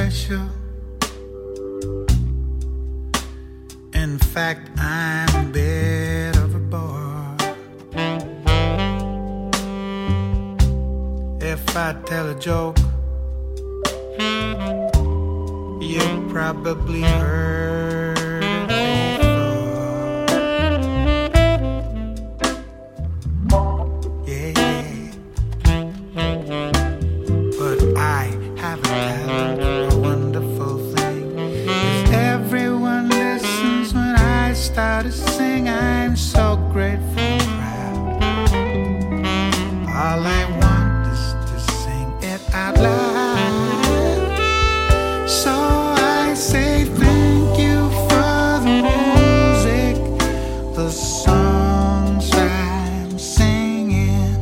special. In fact, I'm a bit of a bore. If I tell a joke, you probably heard it before. Yeah. But I have a talent, a wonderful thing. 'Cause everyone listens when I start to sing. I'm so grateful and proud. All I want is to sing it out loud. So I say thank you for the music, the songs I'm singing.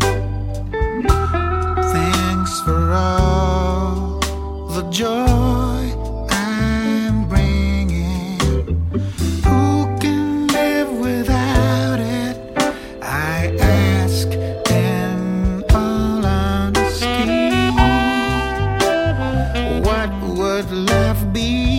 Thanks for all the joy I'm bringing. Who can live without it? I ask in all honesty. What would life be